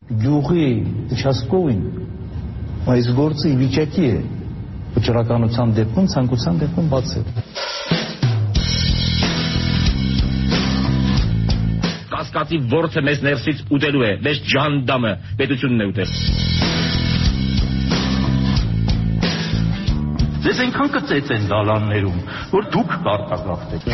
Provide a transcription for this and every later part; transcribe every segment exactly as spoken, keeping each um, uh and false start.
Գյուղի участковին այս գործը ի վիճակի է վճռականության դեպքում ցանկության դեպքում բացել։ Կասկածի ворթը մեզ ներսից ուտելու է, մեզ ջանդամը պետությունն է ուտել։ Ձեզ այնքան կծեց են դալաններում, որ դուք կարտագաղթեք։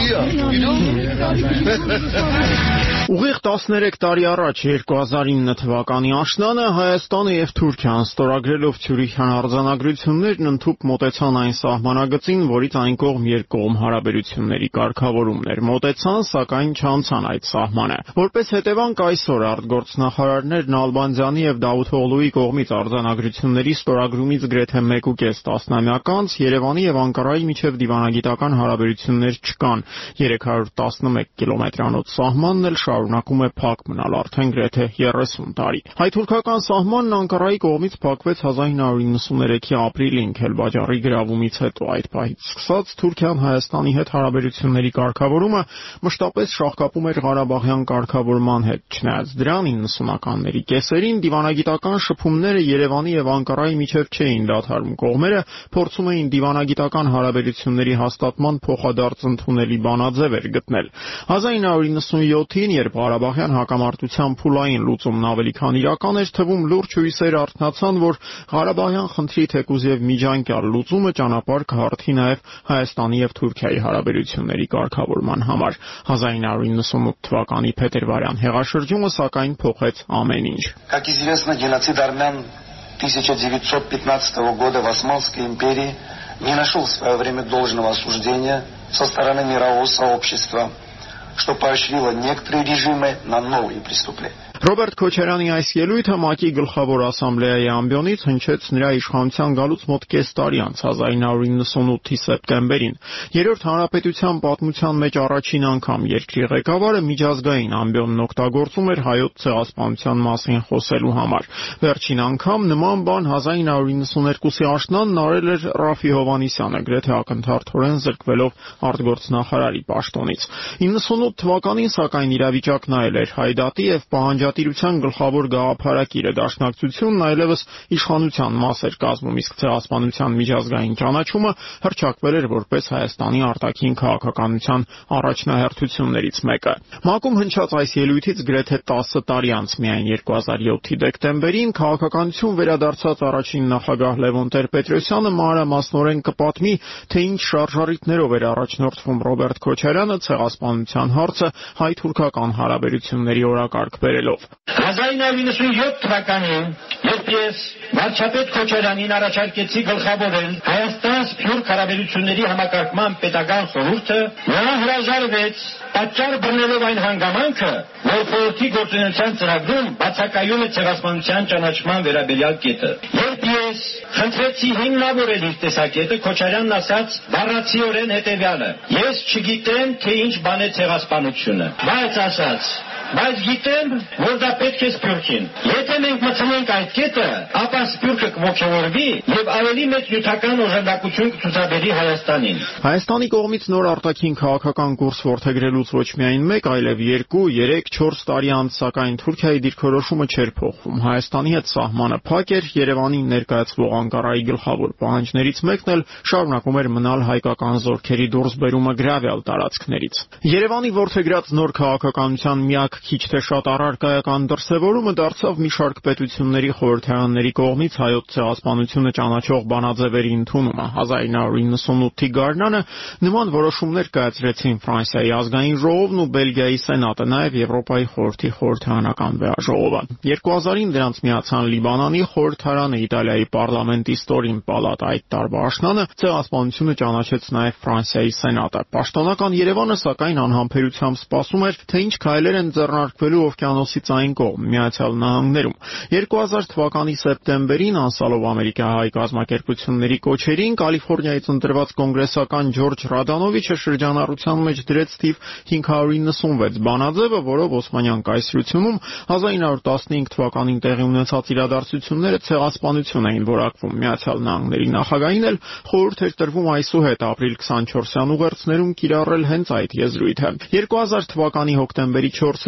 Ուղիղ տասներեք տարի առաջ երկու հազար ինը թվականի աշնանը Հայաստանը եւ Թուրքիան ստորագրելով Ցյուրիխյան արձանագրություններն ընդհուպ մոտեցան այն սահմանագծին, որից այն կողմ երկկողմ հարաբերությունների կարգավորումներ մոտեցան, սակայն չանցան այդ սահմանը։ Որպես հետևանք այսօր արտգործնախարարներն Ալբանդյանի եւ Դավութօղլուի կողմից արձանագրությունների ստորագրումից գրեթե մեկ ու կես տասնամյակ անց Երևանի եւ Անկարայի միջև դիվանագիտական հարաբերություններ չկան։ երեք հարյուր տասնմեկ կիլոմետրանոց սահմանն էլ շարունակում է փակ մնալ արդեն գրեթե երեսուն տարի։ Հայ-թուրքական սահմանն Անկարայի կողմից փակվեց հազար ինը հարյուր նվաթ ապրիլին Քելբաջարի գրավումից հետո։ Այդ պահից սկսած Թուրքիան Հայաստանի հետ հարաբերությունների կարգավորումը մշտապես շաղկապում էր Ղարաբաղյան կարգավորման հետ։ Չնայած դրան իննսունականների կեսերին դիվանագիտական շփումները Երևանի եւ Անկարայի միջև չէին դադարում։ Կողմերը փորձում էին դիվանագիտական հարաբերությունների հաստատման փոխադարձ ընդունելի բանաձև էր գտնել։ հազար ինը հարյուր նվաթին, երբ Ղարաբաղյան հակամարտության փուլային լուծումն ավելի քան իրական էր թվում, լուրջ հույսեր արթնացան, որ Ղարաբաղյան խնդրի թեկուզ եւ միջանկյալ լուծումը ճանապարհ կհարթի նաեւ Հայաստանի եւ Թուրքիայի հարաբերությունների կարգավորման համար։ հազար ինը հարյուր նվաթ թվականի փետրվարյան հեղաշրջումը սակայն փոխեց ամեն ինչ։ Как известно, геноцид армян тысяча девятьсот пятнадцатого года в Османской империи не нашел в свое время должного осуждения со стороны мирового сообщества, что поощрило некоторые режимы на новые преступления. Ռոբերտ Քոչարյանի այս ելույթը ՄԱԿ-ի գլխավոր ասամբլեայի ամբիոնից հնչեց նրա իշխանության գալուց մոտ կես տարի անց հազար ինը հարյուր իննսունութի սեպտեմբերին։ Երրորդ հանրապետության պատմության մեջ առաջին անգամ երկրի ղեկավարը միջազգային ամբիոնն օգտագործում էր հայոց ցեղասպանության մասին խոսելու համար։ Վերջին անգամ նման բան հազար ինը հարյուր իննսուներկուսի աշնանն արել էր Ռաֆի Հովհաննիսյանը, գրեթե ակնթարթորեն զրկվելով արտգործնախարարի պաշտոնից։ իննսունութ թվականին սակայն իրավիճակն այլ էր։ Հայդատի եւ պահանջատիրության գլխավոր գաղափարակիրը դաշնակցությունն այլևս իշխանության մաս էր կազմում, իսկ ցեղասպանության միջազգային ճանաչումը հռչակվել էր որպես Հայաստանի արտաքին քաղաքականության առաջնահերթություններից մեկը։ ՄԱԿ-ում հնչած այս ելույթից գրեթե տասը տարի անց միայն երկու հազար յոթի դեկտեմբերին քաղաքականություն վերադարձած առաջին նախագահ Լևոն Տեր-Պետրոսյանը մանրամասնորեն կպատմի, թե ինչ շարժառիթներով էր առաջնորդվում Ռոբերտ Քոչարյանը ցեղասպանության հարցը հայ-թուրքական հարաբերությունների օրակարգ բերելով։ հազար ինը հարյուր իննսունյոթ թվականին, երբ ես վարչապետ Քոչարյանին առաջարկեցի գլխավորել Հայաստան-Սփյուռք հարաբերությունների համակարգման պետական խորհուրդը, նա հրաժարվեց, պատճառ բռնելով այն հանգամանքը, որ խորհրդի գործունեության ծրագրում բացակայում է ցեղասպանության ճանաչման վերաբերյալ կետը։ Երբ ես խնդրեցի հիմնավորել իր տեսակետը, Քոչարյանն ասաց բառացիորեն հետևյալը. ես չգիտեմ, թե ինչ բան է ցեղասպանությունը, բայց ասաց բայց գիտեմ, որ դա պետք է Սփյուռքին։ Եթե մենք մտցնենք այդ կետը, ապա Սփյուռքը կողքավորվի եւ ավելի մեծ նյութական օժանդակություն կցուցաբերի Հայաստանին։ Հայաստանի կողմից նոր արտաքին քաղաքական կուրս որդեգրելուց ոչ միայն մեկ, այլև երկու, երեք, չորս տարի անց սակայն Թուրքիայի դիրքորոշումը չէր փոխվում։ Հայաստանի հետ սահմանը փակ էր, Երևանին ներկայացվող Անկարայի գլխավոր պահանջներից մեկն էլ շարունակում էր մնալ հայկական զորքերի դուրսբերումը գրավյալ տարածքներից։ Երևանի որդեգրած նոր քաղաքականության միակ քիչ թե շատ առարկայական դրսևորումը դարձավ մի շարք պետությունների խորհրդարանների կողմից հայոց ցեղասպանությունը ճանաչող բանաձևերի ընդունումը։ հազար ինը հարյուր իննսունութի գարնանը նման որոշումներ կայացրեցին Ֆրանսիայի ազգային ժողովն ու Բելգիայի սենատը, նաև Եվրոպայի խորհրդի խորհրդարանական վեաժողովը։ երկու հազարին դրանց միացան Լիբանանի խորհրդարանը, Իտալիայի պարլամենտի ստորին պալատը։ Այդ տարվա աշնանը ցեղասպանությունը ճանաչեց նաև Ֆրանսիայի սենատը։ Պաշտոնական Երևանը սակայն անհամբերությամբ սպասում էր, թե ինչ քայլեր են ձեռնարկվելու օվկիանոսից այն կողմ Միացյալ Նահանգներում։ երկու հազար թվականի սեպտեմբերին անցալով ամերիկահայ կազմակերպությունների կոչերին Կալիֆոռնիայից ընտրված կոնգրեսական Ջորջ Ռադանովիչը շրջանառության մեջ դրեց թիվ հինգ հարյուր իննսունվեց բանաձևը, որով Օսմանյան կայսրությունում հազար ինը հարյուր տասնհինգ թվականին տեղի ունեցած իրադարձությունները ցեղասպանություն էին որակվում։ Միացյալ Նահանգների նախագահին էլ խորհուրդ էր տրվում այսուհետ ապրիլ քսանչորսյան ուղերձներում կիրառել հենց այդ եզրույթը։ երկու հազար թվականի հոկտեմբերի չորսին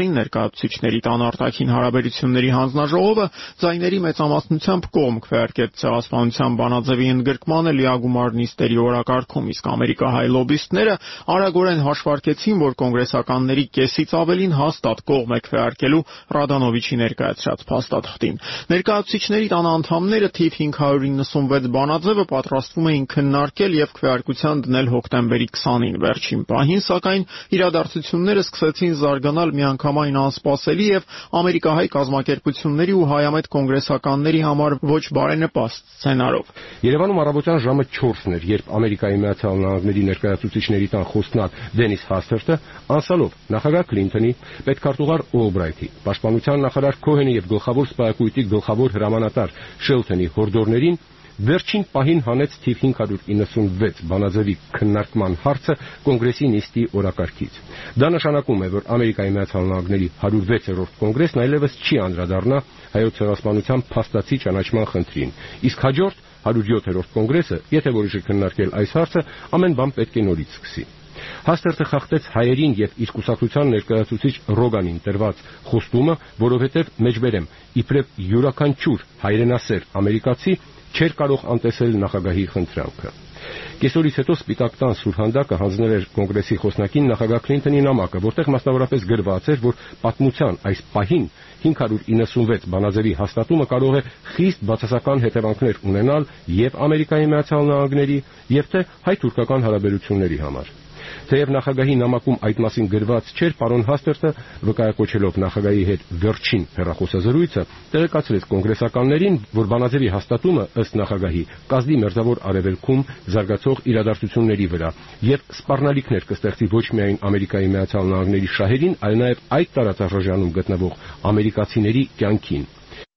Արցախին ներկայացուցիչների տան արտաքին հարաբերությունների հանձնաժողովը ձայների մեծամասնությամբ կողմ քվեարկեց ցեղասպանության բանաձևի ընդգրկմանը լիագումար նիստերի օրակարգում, իսկ ամերիկահայ լոբբիստները արագորեն հաշվարկեցին, որ կոնգրեսականների կեսից ավելին հաստատ կողմ է քվեարկելու Ռադանովիչի ներկայացրած փաստաթղթին։ Ներկայացուցիչների տան անդամները թիվ հինգ հարյուր իննսունվեց բանաձևը պատրաստվում էին քննարկել եւ քվեարկության դնել հոկտեմբերի քսանին։ Վերջին պահին, սակայն, իրադարձությունները սկսեցին զարգանալ միանգամայն անսպասելի եւ ամերիկահայ կազմակերպությունների ու հայամետ կոնգրեսականների համար ոչ բարենպաստ սցենարով։ Երևանում առավոտյան ժամը չորսն էր, երբ Ամերիկայի Միացյալ Նահանգների ներկայացուցիչների տան խոսնակ Դենիս Հաստերտը անցալով նախագահ Քլինթոնի, պետքարտուղար Օլբրայթի, պաշտպանության նախարար Քոհենի եւ գլխավոր սպայակույտի գլխավոր հրամանատար Շելթոնի հորդորներին վերջին պահին հանեց թիվ հինգ հարյուր իննսունվեց բանաձևի քննարկման հարցը կոնգրեսի նիստի օրակարգից։ Դա նշանակում է, որ Ամերիկայի Միացյալ Նահանգների հարյուր վեցերորդ կոնգրեսն այլևս չի անդրադառնա հայոց ցեղասպանության փաստացի ճանաչման խնդրին, իսկ հաջորդ հարյուր յոթերորդ կոնգրեսը, եթե որոշի քննարկել այս հարցը, ամեն բան պետք է նորից սկսի։ Հաստերտը խախտեց հայերին եւ իր կուսակցության ներկայացուցիչ Ռոգանին տրված խոստումը, որովհետեւ մեջբերեմ իբրև յուրաքանչյուր հայրենասեր ամերիկացի չէր կարող անտեսել նախագահի խնդրանքը։ Կեսօրից հետո Սպիտակ տան սուրհանդակը հանձնել էր կոնգրեսի խոսնակին նախագահ Քլինթոնի նամակը, որտեղ մասնավորապես գրված էր, որ պատմության այս պահին հինգ հարյուր իննսունվեց բանաձևի հաստատումը կարող է խիստ բացասական հետևանքներ ունենալ եւ Ամերիկայի Միացյալ Նահանգների, եւ թե հայ-թուրքական հարաբերությունների համար։ Թեև նախագահի նամակում այդ մասին գրված չէր, պարոն Հաստերտը, վկայակոչելով նախագահի հետ վերջին հեռախոսազրույցը, տեղեկացրեց կոնգրեսականներին, որ բանաձևի հաստատումը ըստ նախագահի կազդի մերձավոր արևելքում զարգացող իրադարձությունների վրա եւ սպառնալիքներ կստեղծի ոչ միայն Ամերիկայի Միացյալ Նահանգների շահերին, այլ նաեւ այդ տարածաշրջանում գտնվող ամերիկացիների կյանքին։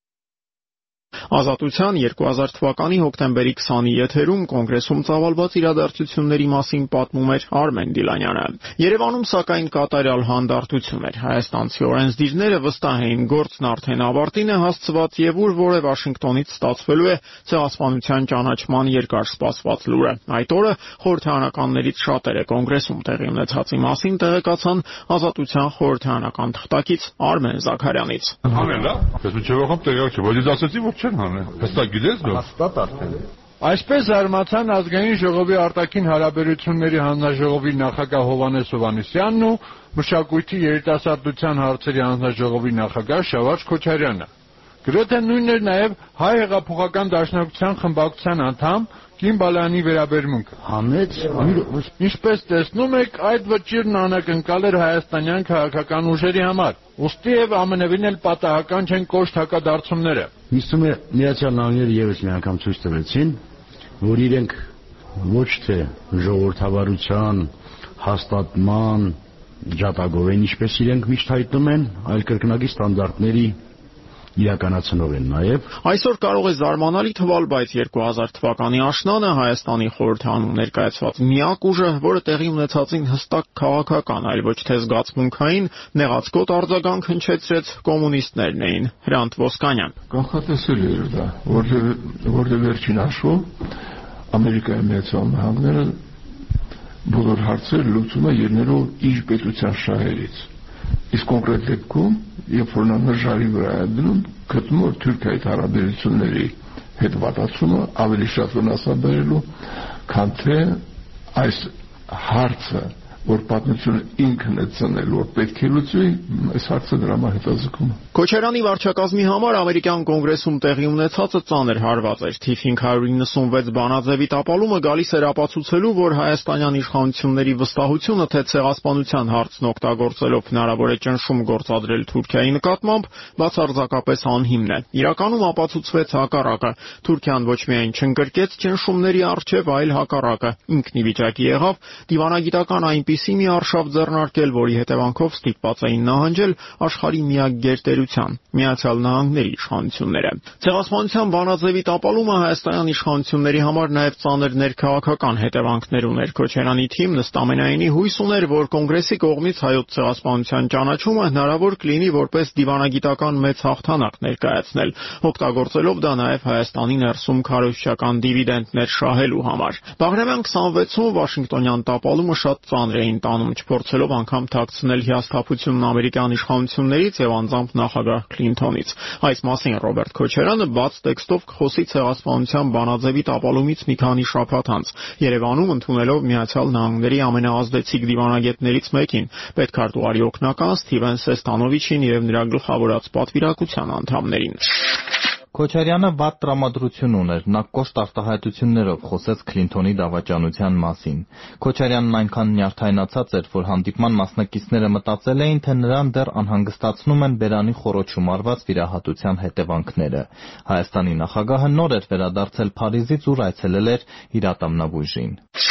Ազատության երկու հազար թվականի հոկտեմբերի քսանի եթերում կոնգրեսում ծավալված իրադարձությունների մասին պատմում էր Արմեն Դիլանյանը։ Երևանում, սակայն, կատարյալ հանդարտություն էր։ Հայաստանցի օրենսդիրները վստահ էին, գործն արդեն ավարտին է հասցված եւ ուր որ է Վաշինգտոնից ստացվելու է ցեղասպանության ճանաչման երկար սպասված լուրը։ Այդ օրը խորհրդարանականներից շատերը կոնգրեսում տեղի ունեցածի մասին տեղեկացան Ազատության խորհրդարանական թղթակից Արմեն Զաքարյանից։ Ամենա, ես չողամ տեղյակ չեմ, բայց ասացի որ չեն հանել։ Հստակ գիտես դու։ Հստակ արդեն։ Այսպես զարմացան ազգային ժողովի արտաքին հարաբերությունների հանձնաժողովի նախագահ Հովհաննես Հովհաննիսյանն ու մշակույթի երիտասարդության հարցերի հանձնաժողովի նախագահ Շավարժ Քոչարյանը։ Գրեթե նույնն էր նաև հայ հեղափոխական դաշնակցության խմբակցության անդամ Կին Բալայանի վերաբերմունքը։ Համեց, ինչպես տեսնում եք, այդ վճիրն անակնկալ էր հայաստանյան քաղաքական ուժերի համար։ Ուստի եւ ամենևին էլ պատահական չեն կոշտ հակադարձումները։ Հիշում է Միացյալ Նահանգները եւս մի անգամ ցույց տվեցին, որ իրենք ոչ թե ժողովրդավարության հաստատման ջատագով են, ինչպես իրենք միշտ հայտնում են, այլ կրկնակի ստանդարտների իրականացնող են նաև։ Այսօր կարող է զարմանալի թվալ, բայց երկու հազար թվականի աշնանը Հայաստանի խորհրդանում ներկայացված միակ ուժը, որը տեղի ունեցածին հստակ քաղաքական, այլ ոչ թե զգացմունքային նեղացկոտ արձագանք հնչեցրեց, կոմունիստներն էին։ Հրանտ Ոսկանյան։ Կանխատեսելի էր դա, որտեղ վերջին հաշվով Ամերիկայի Միացյալ Նահանգները բոլոր հարցերը լուծում է ելնելով իր պետության շահերից։ Իսկ կոնկրետ դեպքում, երբ որ նա նժարի վրա է դնում, գտնում որ Թուրքիայի հարաբերությունների հետ վատացումը ավելի շատ վնասաբերելու, քան թե այս հարցը, որ պատմությունը ինքն է ծնել, որ պետք է լուծվի, այս հարցը դրա համար հետազոտում է։ Քոչարյանի վարչակազմի համար ամերիկյան կոնգրեսում տեղի ունեցածը ծանր հարված էր։ Թիվ հինգ հարյուր իննսունվեց բանաձևի տապալումը գալիս էր ապացուցելու, որ հայաստանյան իշխանությունների վստահությունը, թե ցեղասպանության հարցն օգտագործելով հնարավոր է ճնշում գործադրել Թուրքիայի նկատմամբ, բացարձակապես անհիմն է։ Իրականում ապացուցվեց հակառակը։ Թուրքիան ոչ միայն չընկրկեց ճնշումների առջև, այլ հակառակը ինքն ի վիճակի եղավ դիվանագիտական այնպիսի մի արշավ ձեռնարկել, որի հետևանքով ստիպված էին նահանջել աշխարհի միակ գերտերության՝ Միացյալ Նահանգների իշխանությունները։ Ցեղասպանության բանաձևի տապալումը հայաստանյան իշխանությունների համար նաև ծանր ներքաղաքական հետևանքներ ուներ։ Քոչարյանի թիմն ըստ ամենայնի հույս ուներ, որ կոնգրեսի կողմից հայոց ցեղասպանության ճանաչումը հնարավոր կլինի որպես դիվանագիտական մեծ հաղթանակ ներկայացնել, օգտագործելով դա նաև Հայաստանի ներսում քարոզչական դիվիդենդներ շահելու համար։ Բաղրամյան քսանվեցում Վաշինգտոնյան տապալումը շատ ծանր ծրագրեր էին տանում, չփորձելով անգամ թաքցնել հիասթափությունն ամերիկյան իշխանություններից եւ անձամբ նախագահ Քլինթոնից։ Այս մասին Ռոբերտ Քոչարյանը բաց տեքստով կխոսի ցեղասպանության բանաձևի տապալումից մի քանի շաբաթ անց Երևանում ընդունելով Միացյալ Նահանգների ամենաազդեցիկ դիվանագետներից մեկին, պետքարտուղարի օգնական Սթիվեն Սեստանովիչին եւ նրա գլխավորած պատվիրակության անդամներին։ Քոչարյանը վատ տրամադրություն ուներ, նա կոշտ արտահայտություններով խոսեց Քլինթոնի դավաճանության մասին։ Քոչարյանն այնքան նյարդայնացած էր, որ հանդիպման մասնակիցները մտածել էին, թե նրան դեռ անհանգստացնում են բերանի խոռոչում արված վիրահատության հետևանքները։ Հայաստանի նախագահը նոր էր վերադարձել Փարիզից, ուր այցելել էր իր ատամնաբույժին։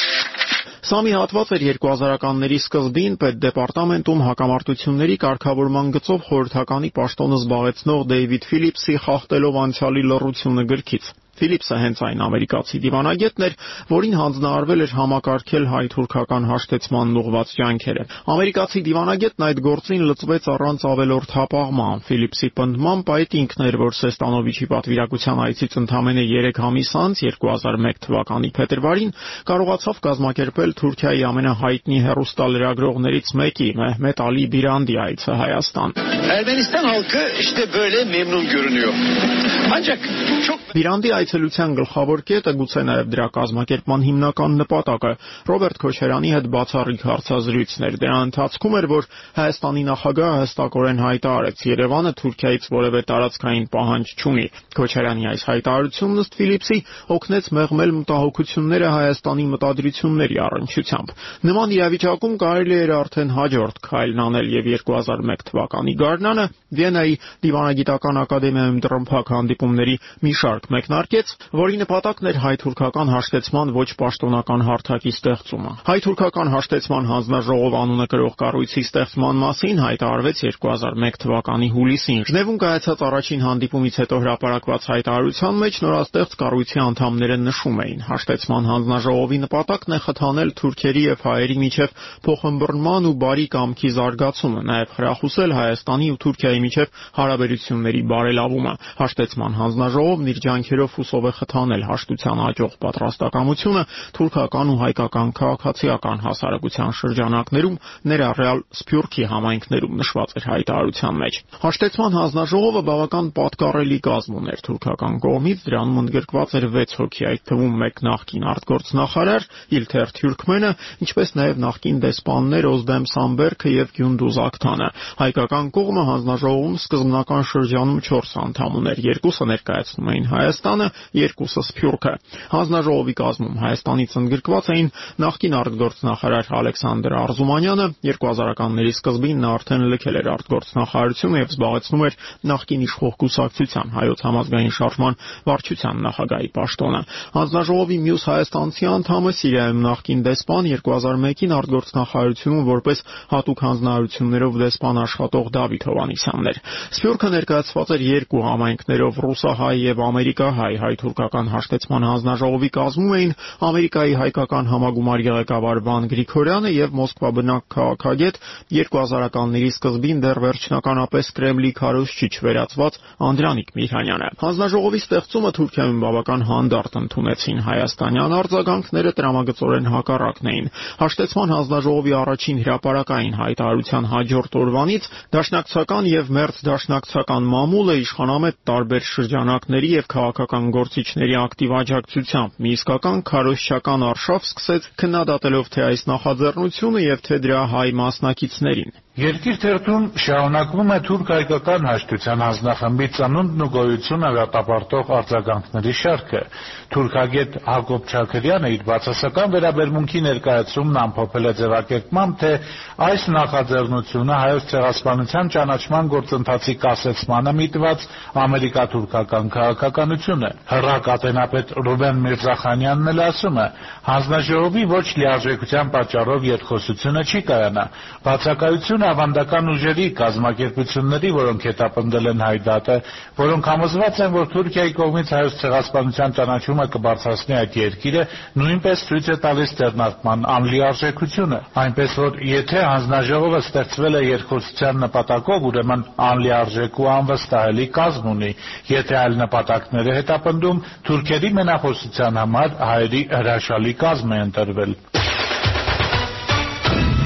Սա մի հատված էր երկու հազարականների սկզբին պետդեպարտամենտում հակամարտությունների կարգավորման գծով խորհրդականի պաշտոնը զբաղեցնող Դեյվիդ Ֆիլիպսի «Խախտելով անցյալի լռությունը» գրքից։ Ֆիլիպսը հենց այն ամերիկացի դիվանագետն էր, որին հանձնարարվել էր համակարգել հայ-թուրքական հաշտեցմանն ուղղված ջանքերը։ Ամերիկացի դիվանագետն այդ գործին լծվեց առանց ավելորդ հապաղման։ Ֆիլիպսի պնդմամբ այդ ինքն էր, որ Սեստանովիչի պատվիրակության այցից ընդամենը երեք ամիս անց երկու հազար մեկ թվականի փետրվարին կարողացավ կազմակերպել Թուրքիայի ամենահայտնի հեռուստալրագրողներից մեկի Մեհմետ Ալի Բիրանդի այցը Հայաստան։ Ermenistan halkı işte böyle memnun görünüyor. Ancak çok Բիրանդի այցելության գլխավոր կետը, գուցե նաև դրա կազմակերպման հիմնական նպատակը Ռոբերտ Քոչարյանի հետ բացառիկ հարցազրույցն էր։ Դրա ընթացքում էր, որ Հայաստանի նախագահը հստակորեն հայտարարեց, Երևանը Թուրքիայից որևէ տարածքային պահանջ չունի։ Քոչարյանի այս հայտարարությունն ըստ Ֆիլիպսի օգնեց մեղմել մտահոգությունները Հայաստանի մտադրությունների առնչությամբ։ Նման իրավիճակում կարելի էր արդեն հաջորդ քայլն անել եւ երկու հազար մեկ թվականի գարնանը Վիեննայի դիվանագիտական ակադեմիայում տրմփակ հանդիպումների մի շարք մեկնարկեց, որի նպատակն էր հայ-թուրքական հաշտեցման ոչ պաշտոնական հարթակի ստեղծումը։ Հայ-թուրքական հաշտեցման հանձնաժողով անունը կրող կառույցի ստեղծման մասին հայտարարվեց երկու հազար մեկ թվականի հուլիսին։ Ժնևում կայացած առաջին հանդիպումից հետո հրապարակված հայտարարության մեջ նորաստեղծ կառույցի անդամները նշում էին. հաշտեցման հանձնաժողովի նպատակն է խթանել թուրքերի եւ հայերի միջև փոխըմբռնման ու բարի կամքի զարգացումը, նաեւ խրախուսել Հայաստանի ու Թուրքիայի միջև հարաբերությունների բարելավումը։ Հաշտեցման հանձնաժողովն իր ջանքերով հուսով է խթանել հաշտության հաջող պատրաստակամությունը թուրքական ու հայկական քաղաքացիական հասարակության շրջանակներում, ներառյալ Սփյուռքի համայնքներում նշված էր հայտարարության մեջ։ Հաշտեցման հանձնաժողովը բավական պատկառելի կազմ ուներ թուրքական կողմից, դրանում ընդգրկված էր վեց հոգի, այդ թվում մեկ նախկին արտգործնախարար Իլթեր Թյուրքմենը, ինչպես նաև նախկին դեսպաններ Օզդեմ Սամբերգը եւ Գյունդուզ Ակթանը։ Հայկական կողմը հանձնաժողովում սկզբնական շրջանում չորս անդամ ուներ, երկուսը ներկայացնում էին Հայաստանը, երկուսը Սփյուռքը։ Հանձնաժողովի կազմում Հայաստանից ընդգրկված էին նախկին արտգործնախարար Ալեքսանդր Արզումանյանը, երկու հազարականների սկզբին նա արդեն լքել էր արտգործնախարարությունը եւ զբաղեցնում էր նախկին իշխող կուսակցության Հայոց համազգային շարժման վարչության նախագահի պաշտոնը։ Հանձնաժողովի մյուս հայաստանցի անդամը Սիրիայում նախկին դեսպան երկու հազար մեկին արտգործնախարարությունում որպես հատուկ հանձնարարություններով դեսպան աշխատող Դավիթ Հովհաննիսյանն էր։ Սփյուռքը ներկայացված էր երկու համայնքներով ռուսահայ եւ ամերիկահայ հայ-թուրքական հաշտեցման հանձնաժողովի կազմում էին Ամերիկայի հայկական համագումարի ղեկավար Վան Գրիգորյանը եւ Մոսկվա բնակ քաղաքագետ երկու հազարականների սկզբին դեռ վերջնականապես Կրեմլի քարոզչիչ վերածված Անդրանիկ Միհանյանը։ Հանձնաժողովի ստեղծումը Թուրքիայում բավական հանդարտ ընդունեցին հայաստանյան արձագանքները տրամագծորեն հակառակն էին։ Հաշտեցման հանձնաժողովի առաջին հրապարակային հայտարարության հաջորդ օրվանից դաշնակցական եւ մերձ դաշնակցական մամուլը իշխանամետ տարբեր շրջանակների եւ քաղաքական գործիչների ակտիվ աջակցությամբ մի իսկական քարոզչական արշավ սկսեց քննադատելով թե այս նախաձեռնությունը եւ թե դրա հայ մասնակիցներին։ Երկիր թերթում շարունակվում է թուրք-հայկական հաշտության հանձնախմբի ծնունդն ու գոյությունը վերտապարտող արձագանքների շարքը։ Թուրքագետ Հակոբ Չաքրյանը իր բացասական վերաբերմունքի ներկայացումն ամփոփել է ձևակերպմամբ, թե այս նախաձեռնությունը հայոց ցեղասպանության ճանաչման գործընթացի կասեցմանը միտված ամերիկա-թուրքական քաղաքականություն է։ Հռակ ատենապետ Ռուբեն Միրզախանյանն էլ ասում է. հանձնաժողովի ոչ լիարժեքության պատճառով երկխոսությունը չի կայանա։ Բացակայությունը ավանդական ուժերի, կազմակերպությունների, որոնք հետապնդել են հայդատը, որոնք համոզված են, որ Թուրքիայի կողմից հայոց ցեղասպանության ճանաչումը կբարձրացնի այդ երկիրը, նույնպես ցույց է տալիս ձեռնարկման անլիարժեքությունը։ Այնպես որ եթե հանձնաժողովը ստեղծվել է երկխոսության նպատակով, ուրեմն անլիարժեք ու անվստահելի կազմ ունի։ Եթե այլ նպատակներ է հետապնդում, թուրքերի մենախոսության համար հայերի հրաշալի կազմ է ընտրվել։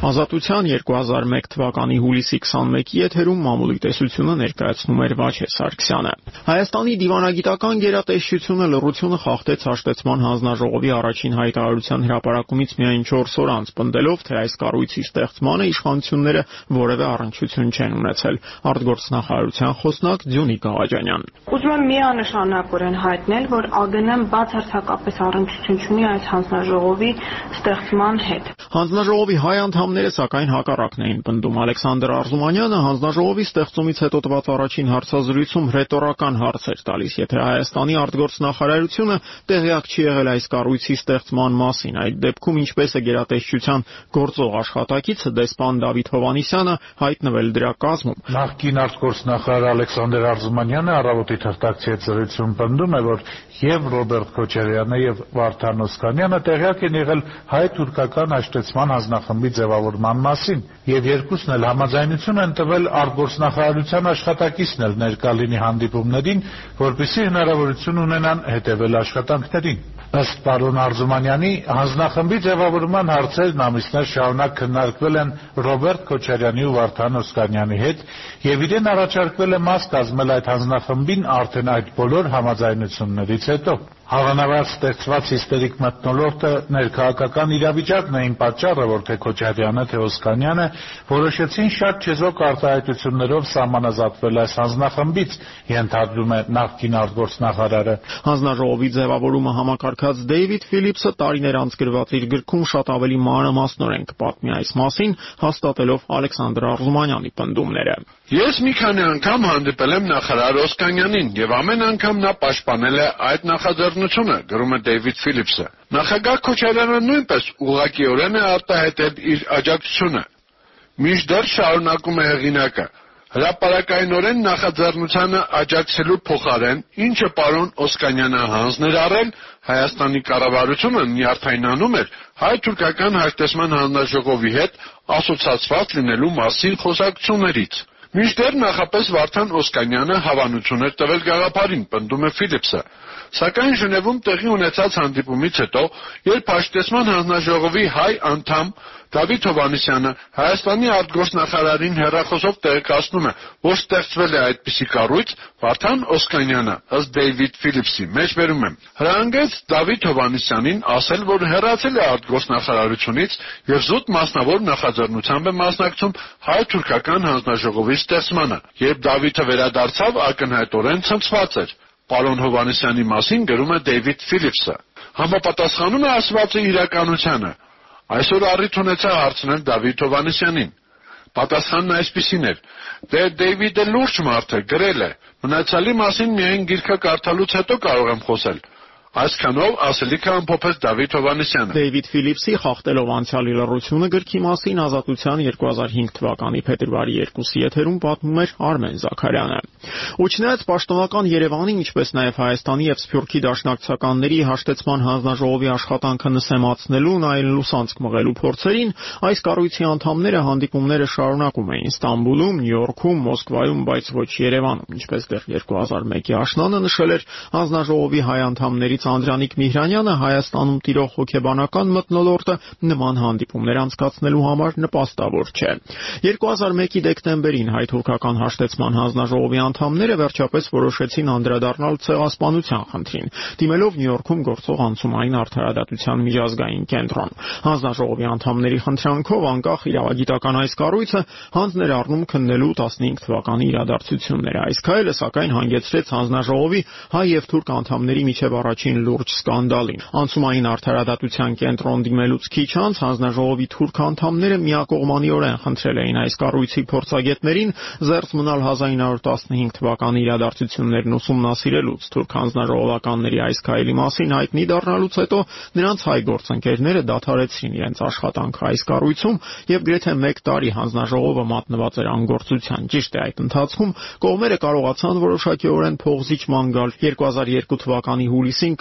Ազատության երկու հազար մեկ թվականի հուլիսի քսանմեկի եթերում մամուլի տեսությունը ներկայացնում էր Վաչե Սարգսյանը։ Հայաստանի դիվանագիտական գերատեսչությունը լռությունը խախտեց հաշտեցման հանձնաժողովի առաջին հայտարարության հրապարակումից միայն չորս օր անց, պնդելով, թե այս կառույցի ստեղծմանը իշխանությունները որևէ առնչություն չեն ունեցել։ Արտգործնախարարության խոսնակ Ձյունիկ Աղաջանյան։ Ուզում եմ միանշանակորեն հայտնել, որ ԱԳՆ-ն բացարձակապես առնչություն չունի այս հանձնաժողովի ստեղծման հետ։ Հանձնաժողովի հայ անդամները սակայն հակառակն էին պնդում։ Ալեքսանդր Արզումանյանը հանձնաժողովի ստեղծումից հետո տված առաջին հարցազրույցում ռետորական հարց էր տալիս, եթե Հայաստանի արտգործնախարարությունը տեղյակ չի եղել այս կառույցի ստեղծման մասին, այդ դեպքում ինչպես է գերատեսչության գործող աշխատակիցը դեսպան Դավիթ Հովհաննիսյանը հայտնվել դրա կազմում։ Նախկին արտգործնախարար Ալեքսանդր Արզումանյանը առավոտի թղթակցի հետ զրույցում պնդում է, որ եւ Ռոբերտ Քոչարյանը եւ Վարդան Օսկանյանը տեղյակ են եղել հայ-թուրքական հաշտեցման հանձնախմբի ձևավորման մասին, եւ երկուսն էլ համաձայնություն են տվել արտգործնախարարության աշխատակիցն էլ ներկա լինի հանդիպումներին, որպեսզի հնարավորություն ունենան հետեւել աշխատանքներին։ Ըստ պարոն Արզումանյանի, հանձնախմբի ձևավորման հարցերն ամիսներ շարունակ քննարկվել են Ռոբերտ Քոչարյանի ու Վարդան Օսկանյանի հետ, եւ իրեն առաջարկվել է մաս կազմել այդ հանձնախմբին արդեն այդ բոլոր համաձայնություններից հետո։ Հավանաբար ստեղծված հիստերիկ մթնոլորտը ներքաղաքական իրավիճակն էին պատճառը, որ թե Քոչարյանը, թե Օսկանյանը որոշեցին շատ չեզոք արտահայտություններով սահմանազատվել այս հանձնախմբից, ենթադրում է նախկին արտգործնախարարը։ Հանձնաժողովի ձևավորումը համակարգած Դեյվիդ Ֆիլիպսը տարիներ անց գրված իր գրքում շատ ավելի մանրամասնորեն կպատմի այս մասին, հաստատելով Ալեքսանդր Արզումանյանի պնդումները։ Ես մի քանի անգամ հանդիպել եմ նախարար Օսկանյանին եւ ամեն անգամ նա պաշտպանել է այդ նախաձեռնությունը, գրում է Դեյվիդ Ֆիլիպսը։ Նախագահ Քոչարյանը նույնպես ուղղակիորեն է արտահայտել իր աջակցությունը։ Մինչդեռ շարունակում է հեղինակը. հրապարակայնորեն նախաձեռնությանը աջակցելու փոխարեն, ինչը պարոն Օսկանյանը հանձն էր առել, Հայաստանի կառավարությունը նյարդայնանում էր հայ-թուրքական հաշտեցման հանձնաժողովի հետ ասոցացված լինելու մասին խոսակցություններից։ Մինչդեռ նախապես Վարդան Օսկանյանը հավանություն էր տվել գաղափարին, պնդում է Ֆիլիպսը, սակայն Ժնևում տեղի ունեցած հանդիպումից հետո, երբ հաշտեցման հանձնաժողովի հայ անդամ Դավիթ Հովհաննիսյանը Հայաստանի արտգործնախարարին հեռախոսով տեղեկացնում է, որ ստեղծվել է այդպիսի կառույց, Վարդան Օսկանյանը, ըստ Դեյվիդ Ֆիլիպսի, մեջբերում է, հրահանգեց Դավիթ Հովհաննիսյանին ասել, որ հեռացել է արտգործնախարարությունից եւ զուտ մասնավոր նախաձեռնությամբ է մասնակցում հայ-թուրքական հանձնաժողովի ստեղծմանը, երբ Դավիթը վերադարձավ, ակնհայտորեն ցնցված էր։ Պարոն Հովհաննիսյանի մասին գրում է Դեյվիդ Ֆիլիպսը։ Համապատասխանում է ասվածը իրականությանը։ Այսօր առիթ ունեցա հարցնել Դավիթ Հովհաննիսյանին։ Պատասխանն այսպիսին էր. Դե Դեյվիդը լուրջ մարդ է, գրել է։ Մնացյալի մասին միայն գիրքը կարդալուց հետո կարող եմ խոսել։ Այսքանով ասելիքը ամփոփեց Դավիթ Հովհաննիսյանը։ Դեյվիդ Ֆիլիպսի խախտելով անցյալի լռությունը գրքի մասին Ազատության երկու հազար հինգ թվականի փետրվարի երկուսի եթերում պատմում էր Արմեն Զաքարյանը։ Ու չնայած պաշտոնական Երևանի, ինչպես նաև Հայաստանի եւ Սփյուռքի դաշնակցականների հաշտեցման հանձնաժողովի աշխատանքը նսեմացնելու, այլ լուսանցք մղելու փորձերին, այս կառույցի անդամները հանդիպումները շարունակում էին Ստամբուլում, Նյու Յորքում, Մոսկվայում, բայց ոչ Երևանում, ինչպես դեռ երկու հազար մեկի աշնանը նշել էր հանձնաժողովի հայ անդամների Անդրանիկ Միհրանյանը, Հայաստանում տիրող հոգեբանական մթնոլորտը նման հանդիպումներ անցկացնելու համար նպաստավոր չէ։ երկու հազար մեկի դեկտեմբերին հայ-թուրքական հաշտեցման հանձնաժողովի անդամները վերջապես որոշեցին անդրադառնալ ցեղասպանության խնդրին, դիմելով Նյու Յորքում գործող անցումային արդարադատության միջազգային կենտրոն։ Հանձնաժողովի անդամների խնդրանքով անկախ իրավագիտական այս կառույցը հանձն էր առնում քննելու տասնհինգ թվականի իրադարձությունները։ Այս քայլը սակայն հանգեցրեց հանձնաժողովի հայ եւ թուրք անդամների միջև առաջին լուրջ սկանդալին։ Անցումային արդարադատության կենտրոն դիմելուց քիչ անց հանձնաժողովի թուրք անդամները միակողմանիորեն խնդրել էին այս կառույցի փորձագետներին զերծ մնալ հազար ինը հարյուր տասնհինգ թվականի իրադարձություններն ուսումնասիրելուց։ Թուրք հանձնաժողովականների այս քայլի մասին հայտնի դառնալուց հետո նրանց հայ գործընկերները դադարեցրին իրենց աշխատանքը այս կառույցում եւ գրեթե մեկ տարի հանձնաժողովը մատնված էր անգործության։ Ճիշտ է, այդ ընթացքում կողմերը կարողացան որոշակիորեն փոխզիջման գալ։ երկու հազար երկու թվականի հուլիսին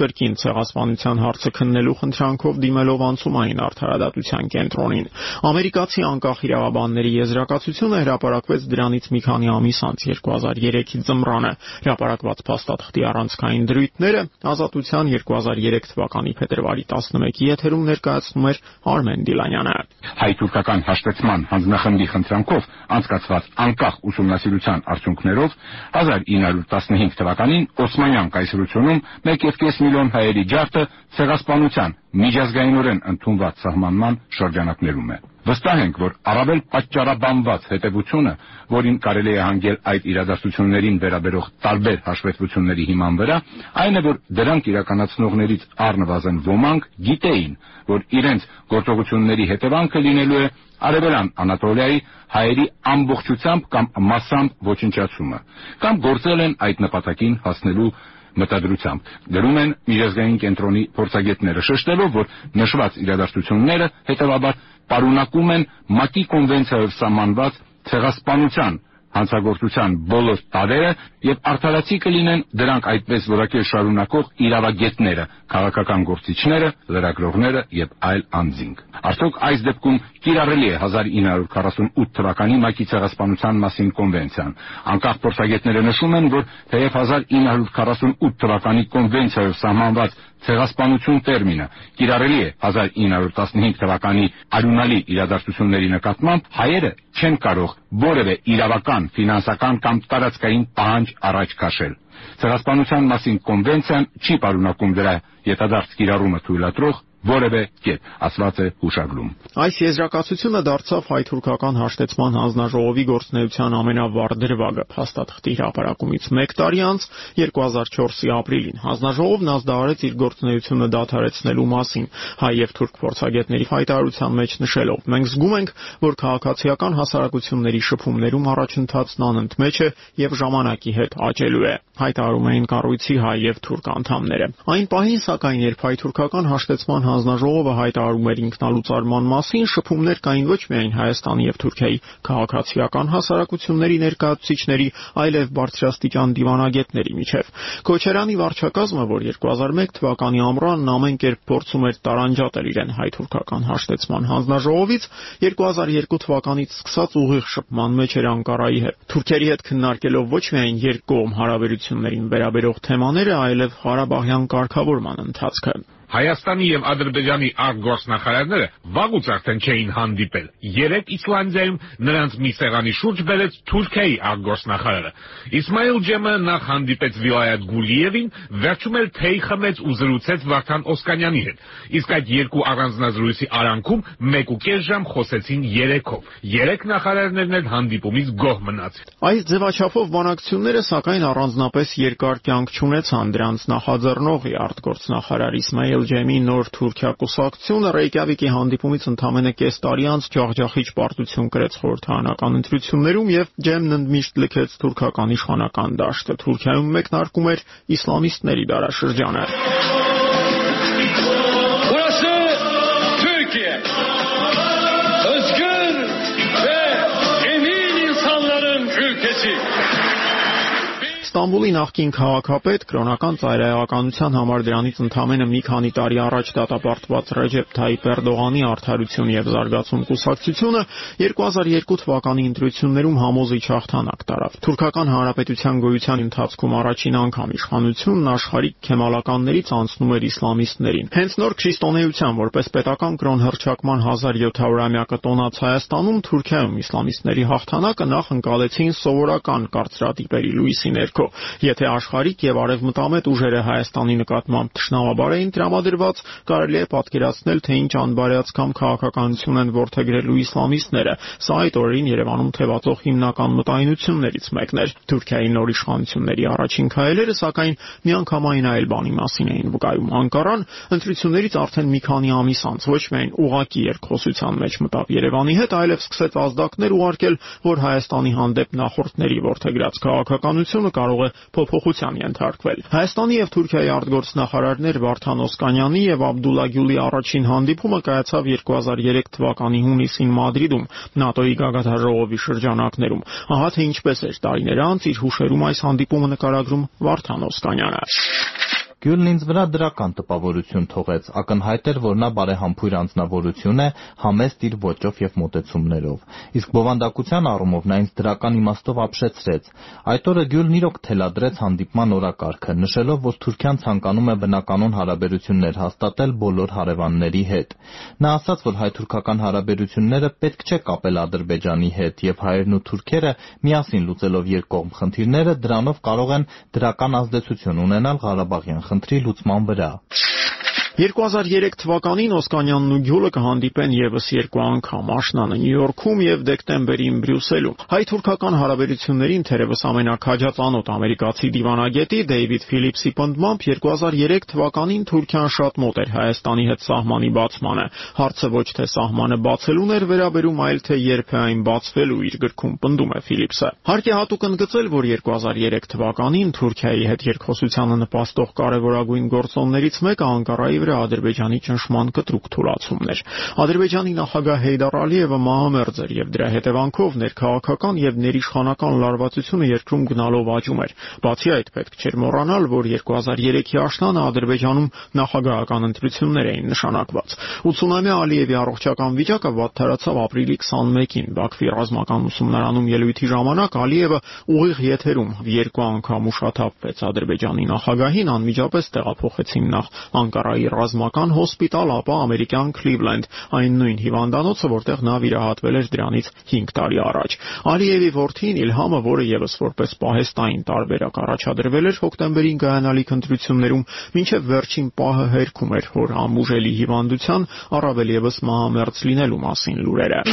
կրկին ցեղասպանության հարցը քննելու խնդրանքով դիմելով անցումային արդարադատության կենտրոնին։ Ամերիկացի անկախ իրավաբանների եզրակացությունը հրապարակվեց դրանից մի քանի ամիս անց երկու հազար երեքի ձմռանը։ Հրապարակված փաստաթղթի առանցքային դրույթները Ազատության երկու հազար երեք թվականի փետրվարի տասնմեկի եթերում ներկայացնում էր Արմեն Դիլանյանը։ Հայ-թուրքական հաշտեցման հանձնախմբի խնդրանքով անցկացված անկախ ուսումնասիրության արդյունքներով հազար ինը հարյուր տասնհինգ թվականին Օսմանյան կայսրությունում մեկ և կես միլիոն հայերի ջարդը ցեղասպանության միջազգայինորեն ընդունված սահմանման շրջանակներում է։ Վստահ ենք, որ առավել պատճառաբանված հետևությունը, որին կարելի է հանգել այդ իրադարձություններին վերաբերող տարբեր հաշվետվությունների հիման վրա, այն է, որ դրանք իրականացնողներից առնվազն ոմանք գիտեին, որ իրենց գործողությունների հետևանքը լինելու է Արևելյան Անատոլիայի հայերի ամբողջությամբ կամ մասամբ ոչնչացումը, կամ գործել են այդ նպատակին հասնելու մտադրությամբ։ Գրում են միջազգային կենտրոնի փորձագետները, շեշտելով, որ նշված իրադարձությունները հետևաբար պարունակում են ՄԱԿ-ի կոնվենցիայով սահմանված ցեղասպանության հանցագործության բոլոր տարրերը եւ արդարացի կլինեն դրանք այդպես որակել շարունակող իրավագետները, քաղաքական գործիչները, լրագրողները եւ այլ անձինք։ Արդյոք այս դեպքում կիրառելի է հազար ինը հարյուր քառասունութ թվականի ՄԱԿ-ի ցեղասպանության մասին կոնվենցիան։ Անկախ փորձագետները նշում են, որ թեև հազար ինը հարյուր քառասունութ թվականի կոնվենցիայով սահմանված ցեղասպանություն տերմինը կիրառելի է հազար ինը հարյուր տասնհինգ թվականի արյունալի իրադարձությունների նկատմամբ, հայերը չեն կարող որևէ իրավական, ֆինանսական կամ տարածքային պահանջ առաջ քաշել։ Ցեղասպանության մասին կոնվենցիան չի պարունակում դրա յետադարձ կիրառումը թույլատրող որևէ կետ, ասված է հուշագրում։ Այս եզրակացությունը դարձավ հայ-թուրքական հաշտեցման հանձնաժողովի գործունեության ամենավառ դրվագը փաստաթղթի հրապարակումից մեկ տարի անց երկու հազար չորսի ապրիլին։ Հանձնաժողովն ազդարարեց իր գործունեությունը դադարեցնելու մասին, հայ եւ թուրք փորձագետների հայտարարության մեջ նշելով. մենք զգում ենք, որ քաղաքացիական հասարակությունների շփումներում առաջընթացն անընդմեջ է եւ ժամանակի հետ աճելու է, հայտարարում էին կառույցի հայ եւ թուրք անդամները։ Այն պահին, սակայն, երբ հայ-թուրքական հաշտեցման հանձնաժողովը հայտարարում էր ինքնալուծարման մասին, շփումներ կային ոչ միայն Հայաստանի եւ Թուրքիայի քաղաքացիական հասարակությունների ներկայացուցիչների, այլև բարձրաստիճան դիվանագետների միջև։ Քոչարյանի վարչակազմը, որ երկու հազար մեկ թվականի ամռանն ամեն կերպ փորձում էր տարանջատել իրեն հայ-թուրքական հաշտեցման հանձնաժողովից, երկու հազար երկու թվականից սկսած ուղիղ շփման մեջ էր Անկարայի հետ։ Թուրքերի հետ քննարկելով ոչ միայն երկկողմ հարաբերություններին վերաբերող թեմաները, այլև Ղարաբաղյան կարգավորման ընթացքը։ Հայաստանի եւ Ադրբեջանի արտգործնախարարները վաղուց արդեն չէին հանդիպել։ Երեք Իսլանդիայում նրանց մի սեղանի շուրջ բերեց Թուրքիայի արտգործնախարարը։ Իսմայիլ Ջեմը նախ հանդիպեց Վիլայեթ Գուլիևին, վերջում էլ թեյ խմեց ու զրուցեց Վարդան Օսկանյանի հետ։ Իսկ այդ երկու առանձնազրույցի արանքում մեկ ու կես ժամ խոսեցին երեքով։ Երեք նախարարներն էլ հանդիպումից գոհ մնացին։ Այս ձևաչափով բանակցությունները, սակայն, առանձնապես երկար կյանք չունեցան։ Դրանց նախաձեռնողի արտգործնախարար Իսմայիլ Ջեմի նոր Թուրքիա կուսակցությունը Ռեյկյավիկի հանդիպումից ընդամենը կես տարի անց ջախջախիչ պարտություն կրեց խորհրդարանական ընտրություններում եւ Ջեմն ընդմիշտ լքեց թուրքական իշխանական դաշտը։ Թուրքիայում մեկնարկում էր իսլամիստների դարաշրջանը։ Burası Türkiye. Özgür ve emin insanların ülkesi. Ստամբուլի նախկին քաղաքապետ, կրոնական ծայրահեղականության համար դրանից ընդամենը մի քանի տարի առաջ դատապարտված Ռեջեփ Թայիփ Էրդողանի Արդարություն եւ զարգացում կուսակցությունը երկու հազար երկու թվականի ընտրություններում համոզիչ հաղթանակ տարավ։ Թուրքական հանրապետության գոյության ընթացքում առաջին անգամ իշխանությունն աշխարհիկ քեմալականներից անցնում էր իսլամիստներին։ Հենց նոր քրիստոնեության որպես պետական կրոն հռչակման հազար յոթ հարյուրամյակը տոնած Հայաստանում Թուրքիայում իսլամիստների հաղթանակը նախ ընկալեցին սովորական կարծրատիպերի լույսի ներքո։ Եթե աշխարհիկ եւ արևմտամետ ուժերը Հայաստանի նկատմամբ թշնամաբար էին տրամադրված, կարելի է պատկերացնել, թե ինչ անբարյացկամ քաղաքականություն են որդեգրելու իսլամիստները։ Սա այդ օրերին Երևանում թևածող հիմնական մտայնություններից մեկն էր։ Թուրքիայի նոր իշխանությունների առաջին քայլերը, սակայն, միանգամայն այլ բանի մասին էին վկայում։ Անկարան ընտրություններից արդեն մի քանի ամիս անց ոչ միայն ուղղակի երկխոսության մեջ մտավ Երևանի հետ, այլև սկսեց ազդակներ ուղարկել, որ Հայաստանի հանդեպ նախորդների որդեգրած քաղաքականությունը կարող է փոփոխության ենթարկվել։ Հայաստանի եւ Թուրքիայի արտգործնախարարներ Վարդան Օսկանյանի եւ Աբդուլլա Գյուլի առաջին հանդիպումը կայացավ երկու հազար երեք թվականի հունիսին Մադրիդում, ՆԱՏՕ-ի գագաթնաժողովի շրջանակներում։ Ահա թե ինչպես էր տարիներ անց իր հուշերում այս հանդիպումը նկարագրում Վարդան Օսկանյանը։ Գյուլն ինձ վրա դրական տպավորություն թողեց, ակնհայտ էր, որ նա բարեհամբույր անձնավորություն է, համեստ իր ոճով և մոտեցումներով։ Իսկ բովանդակության առումով նա ինձ դրական իմաստով ապշեցրեց։ Այդ օրը Գյուլն իրոք թելադրեց հանդիպման օրակարգը, նշելով, որ Թուրքիան ցանկանում է բնականոն հարաբերություններ հաստատել բոլոր հարևանների հետ։ Նա ասաց, որ հայ-թուրքական հարաբերությունները պետք չէ կապել Ադրբեջանի հետ, և հայերն ու թուրքերը միասին լուծելով երկկողմ խնդիրները դրանով կարող են դրական ազդեցություն ունենալ Ղարաբաղյան խնդրի լուծման վրա։ երկու հազար երեք թվականին Օսկանյանն ու Գյուլը կհանդիպեն ևս երկու անգամ՝ աշնանը Նյու Յորքում և դեկտեմբերին Բրյուսելում։ Հայ-թուրքական հարաբերություններին թերևս ամենաքաջածանոթ ամերիկացի դիվանագետի Դեյվիդ Ֆիլիպսի պնդմամբ երկու հազար երեք թվականին Թուրքիան շատ մոտ էր Հայաստանի հետ սահմանի բացմանը։ Հարցը ոչ թե սահմանը բացելուն էր վերաբերում, այլ թե երբ է այն բացվելու, իր գրքում պնդում է Ֆիլիպսը։ Հարկ է հատուկ ընդգծել, որ երկու հազար երեք թվականին Թուրքիայի հետ երկխոսությանը նպաստող կարևորագույն գործոններից մեկը Անկարայի վրա Ադրբեջանի ճնշման կտրուկ թուլացումն էր։ Ադրբեջանի նախագահ Հեյդար Ալիևը մահամերձ էր և դրա հետևանքով ներքաղաքական և ներիշխանական լարվածությունը երկրում գնալով աճում էր։ Բացի այդ, պետք չէր մոռանալ, որ երկու հազար երեքի աշնանը Ադրբեջանում նախագահական ընտրություններ էին նշանակված։ ութսունամյա Ալիևի առողջական վիճակը վատթարացավ ապրիլի քսանմեկին։ Բաքվի ռազմական ուսումնարանում ելույթի ժամանակ Ալիևը ուղիղ եթերում երկու անգամ ուշաթափվեց Ադրբեջանի նախագահին, անմիջապես տեղափոխեցին նախ Անկարայի ռազմական հոսպիտալ, ապա ամերիկյան Քլիվլենդ, այն նույն հիվանդանոցը, որտեղ նա վիրահատվել էր դրանից հինգ տարի առաջ։ Ալիևի որդին Իլհամը, որը ևս որպես պահեստային տարբերակ առաջադրվել էր հոկտեմբերին գայանալիք ընտրություններում, մինչև վերջին պահը հերքում էր հոր անբուժելի հիվանդության, առավել ևս մահամերձ լինելու մասին լուրերը։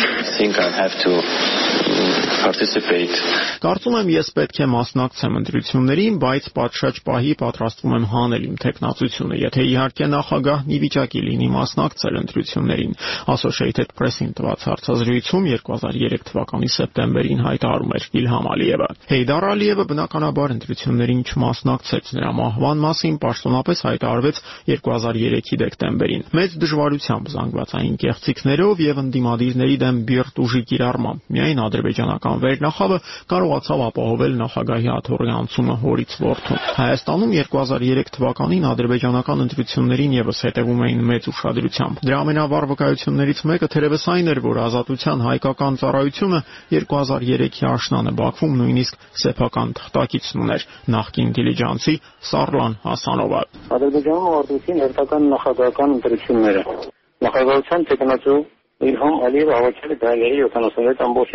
Կարծում եմ, ես պետք է մասնակցեմ ընտրություններին, բայց պատշաճ պահի պատրաստվում եմ հանել իմ թեկնածությունը, եթե իհարկե նախագահն ի վիճակի լինի մասնակցել ընտրություններին։ Associated Press-ին տված հարցազրույցում երկու հազար երեք թվականի սեպտեմբերին հայտարարում էր Իլհամ Ալիևը։ Հեյդար Ալիևը բնականաբար ընտրություններին չմասնակցեց, նրա մահվան մասին պաշտոնապես հայտարարվեց երկու հազար երեքի դեկտեմբերին։ Մեծ դժվարությամբ զանգվածային կեղծիքներով և ընդդիմադիրների դեմ բիրտ ուժի կիրառմամբ միայն ադրբեջանական վերնախավը կարողացավ ապահովել նախագահի աթոռի անցումը հորից որդուն։ Հայաստանում երկու հազար երեք թվականին ադրբեջանական ընտրություններին ևս հետևում էին մեծ ուշադրությամբ։ Դրա ամենավառ վկայություններից մեկը թերևս այն էր, որ Ազատության հայկական ծառայությունը երկու հազար երեքի աշնանը Բաքվում նույնիսկ սեփական թղթակիցն ուներ՝ նախկին դիլիջանցի Սարլան Հասանովը։ Ադրբեջանում արդյունքին հերթական նախագահական ընտրությունները։ Նախագահության տեխնացու Իլհամ Ալիևը հավաքել է դահլիերի յոթանասունյոթ տասնյոթ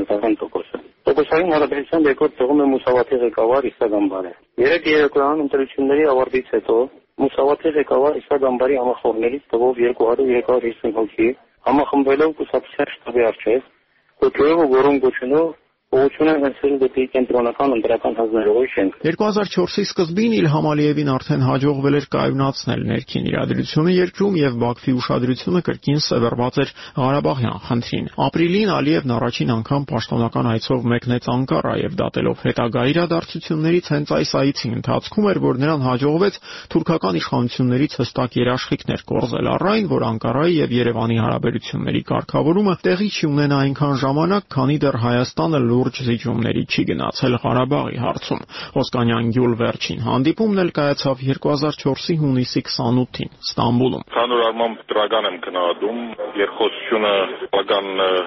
տոկոս։ Տոկոսային հարաբերության երկրորդ տեղում է Մուսավաթի ղեկավար Իսա Գամբարը։ Երեք երեկոյան ընտրությունների ավարտից հետո Մուսավաթի ղեկավար Իսա Գամբարի համախոհներից տվով երկու հարյուր երկու հարյուր հիսուն հոգի համախմբվելով կուսակցության շտաբի առջև, կոչելով ու գոռում գոչյունով ուղղություն են հնցել դեպի կենտրոնական ընտրական հանձնաժողովի շենք։ երկու հազար չորսի սկզբին Իլհամ Ալիևին արդեն հաջողվել էր կայունացնել ներքին իրադրությունը երկրում և Բաքվի ուշադրությունը կրկին սևեռված էր Ղարաբաղյան խնդրին։ Ապրիլին Ալիևն առաջին անգամ պաշտոնական այցով մեկնեց Անկարա և դատելով հետագա իրադարձություններից հենց այս այցի ընթացքում էր, որ նրան հաջողվեց թուրքական իշխանություններից հստակ երաշխիքներ կորզել առ այն, որ Անկարայի և Երևանի հարաբերությունների կարգավորումը տեղի չի ունենա այնքան ժամանակ, քանի դեռ Հայաստանը լուրջ զիջումների չի գնացել Ղարաբաղի հարցում։ Օսկանյան Գյուլ վերջին հանդիպումն էլ կայացավ երկու հազար չորսի հունիսի քսանութին Ստամբուլում։ Ցանուր առմամբ դրական եմ գնահատում, երկխոսությունը բավական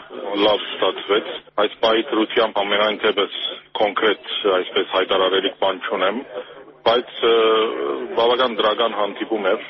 լավ ստացվեց։ Այս պահի դրությամբ ամենայն դեպս կոնկրետ այսպես հայտարարելի բան չունեմ, բայց բավական դրական հանդիպում էր,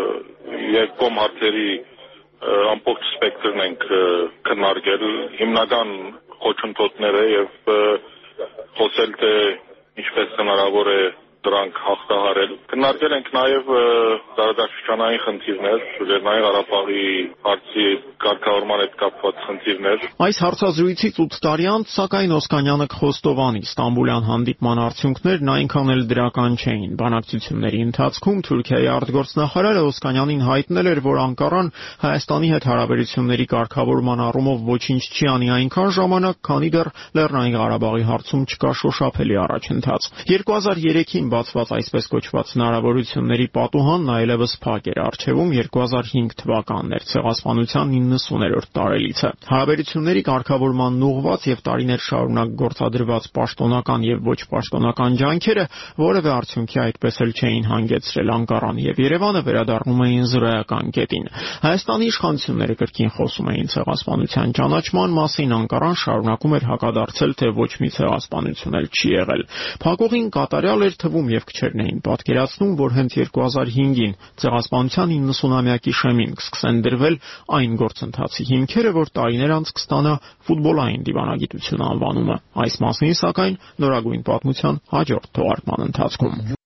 երկկողմ հարցերի ամբողջ սպեկտրն ենք քննարկել, հիմնական խոչընդոտները եւ խոսել թե ինչպես հնարավոր է դրանք հաղթահարել։ Քննարկել ենք նաև տարածաշրջանային խնդիրներ, Լեռնային Ղարաբաղի հարցի կարգավորման հետ կապված խնդիրներ։ Այս հարցազրույցից ութ տարի անց, սակայն Օսկանյանը կխոստովանի, Ստամբուլյան հանդիպման արդյունքներն այնքան էլ դրական չէին։ Բանակցությունների ընթացքում Թուրքիայի արտգործնախարարը Օսկանյանին հայտնել էր, որ Անկարան Հայաստանի հետ հարաբերությունների կարգավորման առումով ոչինչ չի անի այնքան ժամանակ, քանի դեռ Լեռնային Ղարաբաղի հարցում չկա շոշափելի առաջընթաց։ երկու հազար երեքին բացված այսպես կոչված հնարավորությունների պատուհանն այլևս փակ էր առջևում երկու հազար հինգ թվականն էր ցեղասպանության իննսուներորդ տարելիցը։ Հարաբերությունների կարգավորման ուղղված եւ տարիներ շարունակ գործադրված պաշտոնական եւ ոչ պաշտոնական ջանքերը որևէ արդյունքի այդպես էլ չէին հանգեցրել։ Անկարան եւ Երևանը վերադառնում էին զրոյական կետին։ Հայաստանի իշխանությունները կրկին խոսում էին ցեղասպանության ճանաչման մասին, Անկարան շարունակում էր հակադարձել, թե ոչ մի ցեղասպանություն էլ չի եղել։ Փակուղին կատարյալ էր թվում եւ քչերն էին պատկերացնում, որ հենց երկու հազար հինգին ցեղասպանության իննսունամյակի շեմին կսկսեն դրվել այն գործընթացի հիմքերը, որ տարիներ անց կստանա ֆուտբոլային դիվանագիտություն անվանումը։ Այս մասին, սակայն, նորագույն պատմության հաջորդ թողարկման ընթացքում։